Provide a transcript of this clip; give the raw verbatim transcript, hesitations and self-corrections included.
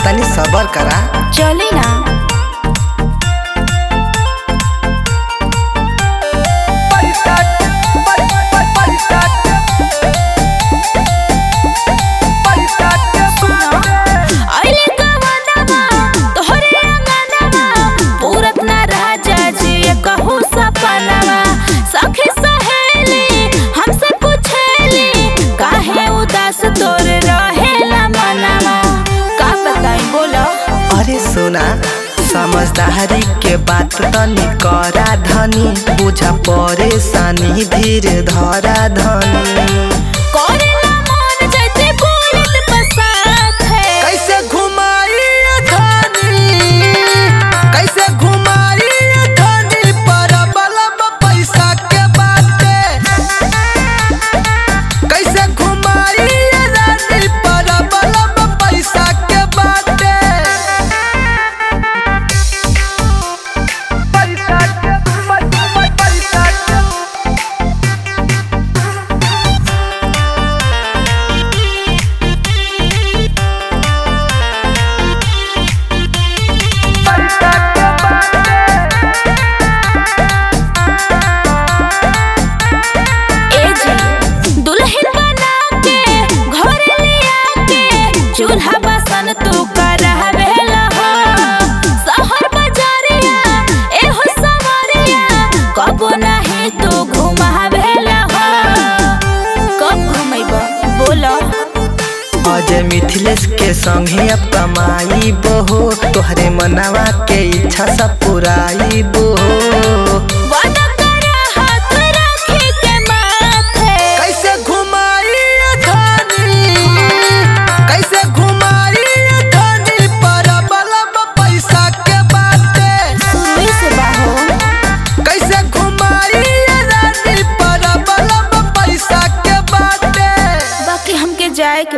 तनी सबर करा। चली ना सुना समझदारी के बात तनी करा धनी, बुझा परेशानी धीरे धरा धनी। कैसे घुमाई धनी कैसे घुमाई धनी परबल पैसा के बाटे, कैसे घुमाई रानी परबल पैसा के बाटे। अजय मिथिलेश के संगे अब कमाई बहो, तोहरे मनावा के इच्छा सब पुराई बहो।